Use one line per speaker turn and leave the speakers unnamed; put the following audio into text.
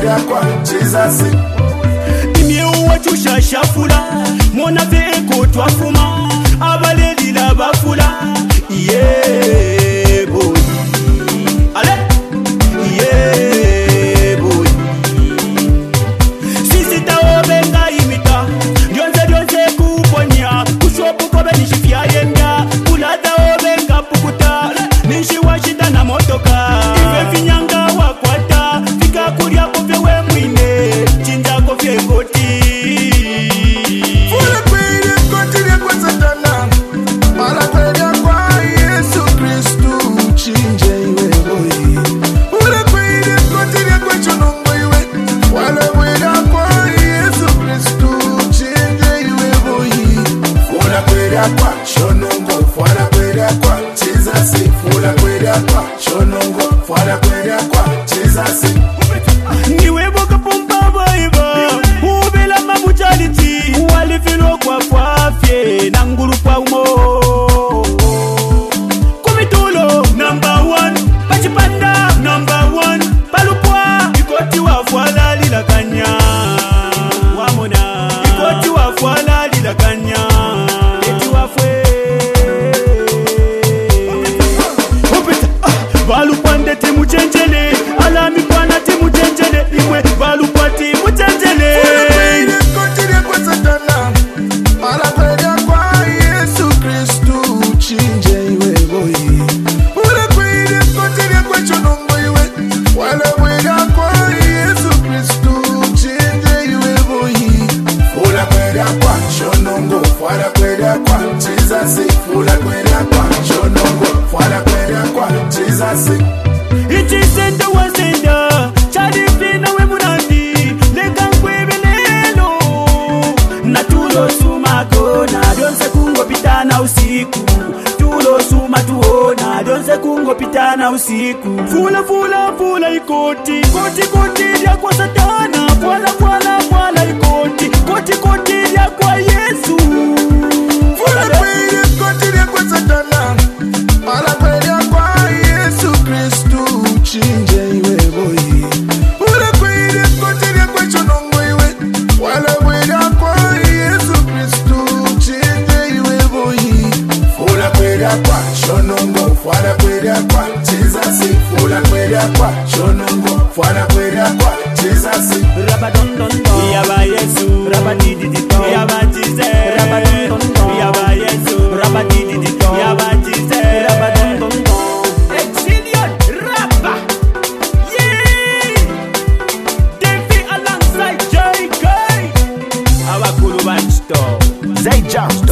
kwenda kwa Jesus.
Imye uwachusha shafula mona veko twafuma abaleli la bafula yeah boy ale yeah boy sisi taobenga imita dyonze kuponya kushopu kobe nishifia yenda kulada obenga pukuta nishi washita na motoka ife finyanga wakwata fika kuria kovewe mwine chinja kovye koti
Fula kweli koti ya kwa Satana mara kweli kwa Yesu Kristu chinje iwe boy. Fula kweli koti ya kwa chonongo iwe wala kweli kwa Yesu Kristu chinje iwe boy. Fula kweli kwa chonongo fala kweli kwa Jesus. Fula kweli kwa chonongo fala kweli kwa Jesus.
niwe boka pompa boiba ubela mabujaliti walifilo kwa fafye na nguru kwa umo komitulo number 1 pachipanda number 1 palupwa ikoti wa fwala lila kanya wamona ikoti wa fwala lila kanya eti wafwe balupwa ndeti muchenjele alami pana timu chenjele imwe balupwa timu chenjele
Kotiria kwa Satana mara kweli kwa Yesu Kristu chinje iwe boy. Ule kweli kotiria kwa chonongo iwe wala kweli kwa Yesu Kristu chinje iwe boy. Ule kweli kwa chonongo wala kweli kwa Jesus. Ule kweli kwa chonongo wala kweli kwa Jesus.
itisenda wasenda charifina we munandi lekankwevelelo natulo sumako na donse kungopitana usiku tulo suma tuona donse kungopitana usiku fula ikoti koti lya kwa Satana fwala ikoti koti lya kwa Yesu
Fula kweli kotiria kwa Satana mara kweli kwa Yesu Kristu chinje iwe boy. Ule kweli kotiria kwa chonongo iwe wala kweli kwa Yesu Kristu chinje iwe boy. Fula kweli kwa chonongo wala kweli kwa Jesus. Fula kweli kwa chonongo wala kweli kwa Jesus.
Rabadondondo yaba Yesu rabadididito yaba Jesus rabadondondo yaba Yesu rabadididito yaba Jesus rabadondondo Exilion rapper yeah Devi alongside JK Abakulu Bansto
Zay Jams